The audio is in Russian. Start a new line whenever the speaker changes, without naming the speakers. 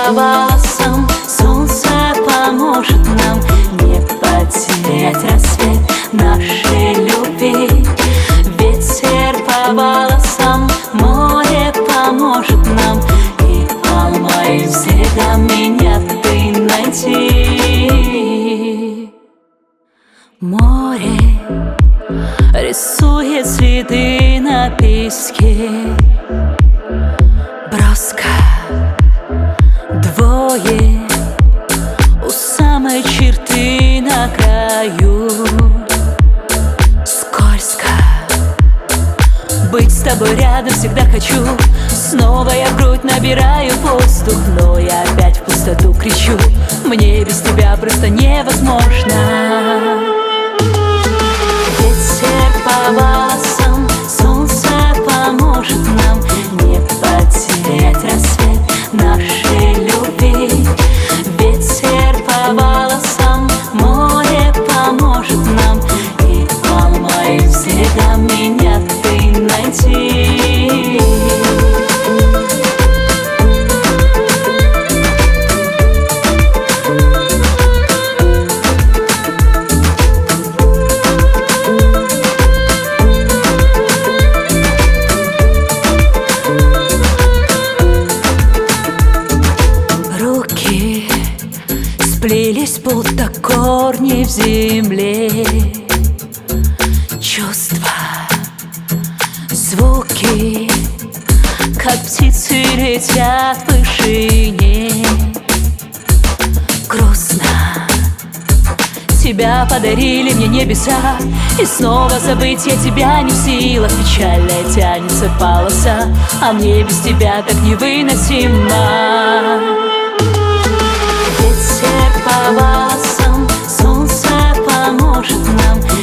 по волосам, солнце поможет нам не потерять рассвет нашей любви. Ветер по волосам, море поможет нам, и по моим следам меня ты найди. Море рисует следы на песке, броска, двое у самой черты на краю. Скользко быть с тобой рядом всегда хочу. Снова я в грудь набираю воздух, но я опять в пустоту кричу: мне без тебя просто невозможно. Ветер по волосам, солнце поможет нам не потерять рассвет нашей любви. Ветер по волосам, море поможет нам, и по моим следам меня ты найди. Сплелись будто корни в земле, чувства, звуки, как птицы летят в вышине. Грустно, тебя подарили мне небеса, и снова забыть я тебя не в силах. Печальная тянется полоса, а мне без тебя так невыносимо. Ветер по волосам, солнце поможет нам